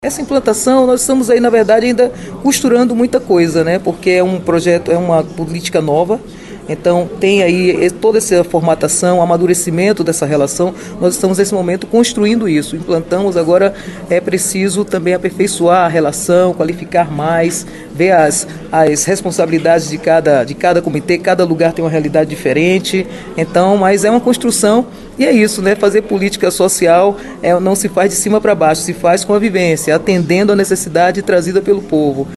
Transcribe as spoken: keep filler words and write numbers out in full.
Essa implantação, nós estamos aí, na verdade, ainda costurando muita coisa, né? Porque é um projeto, é uma política nova, então tem aí toda essa formatação, amadurecimento dessa relação. Nós estamos, nesse momento, construindo isso. Implantamos, agora é preciso também aperfeiçoar a relação, qualificar mais, ver as, as responsabilidades de cada, de cada comitê, cada lugar tem uma realidade diferente. Então, mas é uma construção. E é isso, né? Fazer política social é, não se faz de cima para baixo, se faz com a vivência, atendendo a necessidade trazida pelo povo.